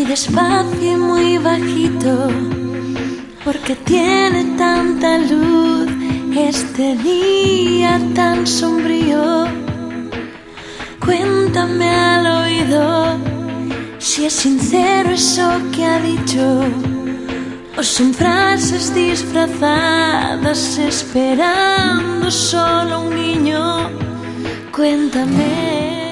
despacio y muy bajito, porque tiene tanta luz este día tan sombrío. Cuéntame al oído si es sincero eso que ha dicho, o son frases disfrazadas esperando solo un niño. Cuéntame.